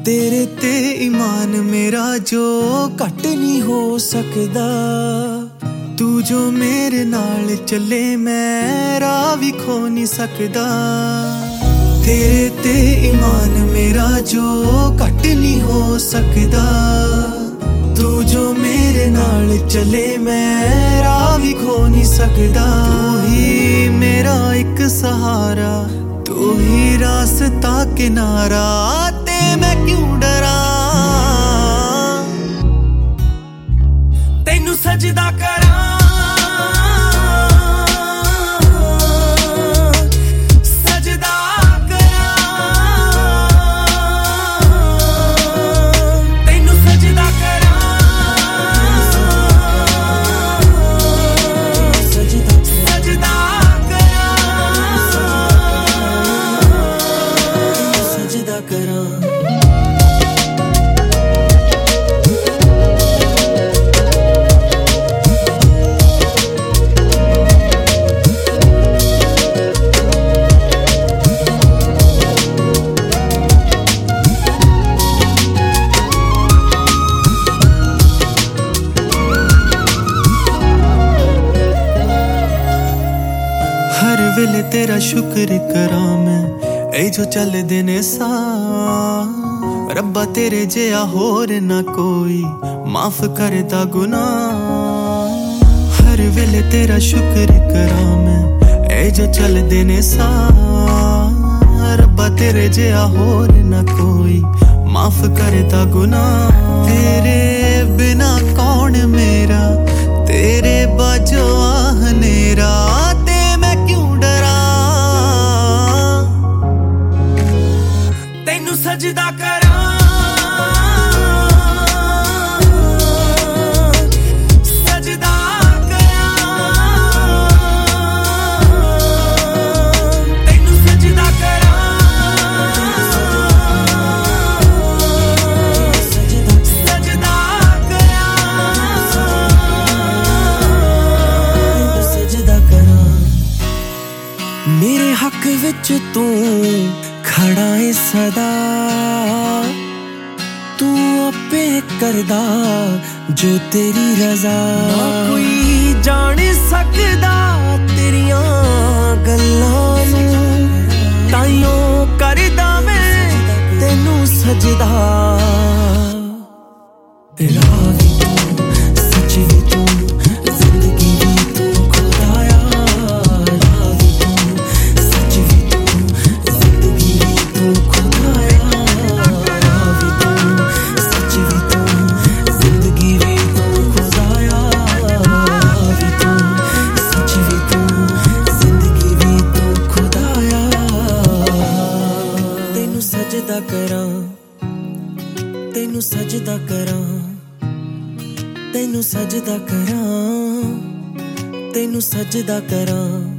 तेरे ते ईमान मेरा जो घट नहीं हो सकदा तू जो मेरे नाल चले मैं राह भी खो नहीं सकदा तेरे ते ईमान मेरा जो घट नहीं हो सकदा तू जो मेरे नाल चले मैं राह भी खो नहीं सकदा तू ही मेरा एक सहारा तू ही रास्ता किनारा ते मैं क्यों डरा तेनू सजदा करा हर वेले तेरा शुक्र करा मैं ए जो चलदे ने सा रब्बा तेरे जिहा होर ना कोई माफ करदा गुनाह हर वेले तेरा शुक्र करा मैं ए जो चलदे ने सा रब्बा तेरे जिहा होर ना कोई माफ करदा गुनाह तेरे बिना कौन मेरा तेरे बाजो हनेरा सजदा करा सजदा करा तैनू सजदा करा सजदा करा सजदा करा मेरे हक विच तू खड़ा है सदा तू आपे करदा जो तेरी रजा ना कोई जान सकदा तेरियां गल्लां नू ताइयों करदा मैं तेनू सजदा तेरा भी तू सच भी तू जिंदगी भी तू खुदाया भी तू सच भी तू जिंदगी भी तू खुदाया भी तू सच भी तू जिंदगी भी तू खुदाया भी तू सच भी तू जिंदगी भी तू खुदाया तेनू सजदा करा तेनू सजदा करा तेनू सजदा करा तेनू सजदा करा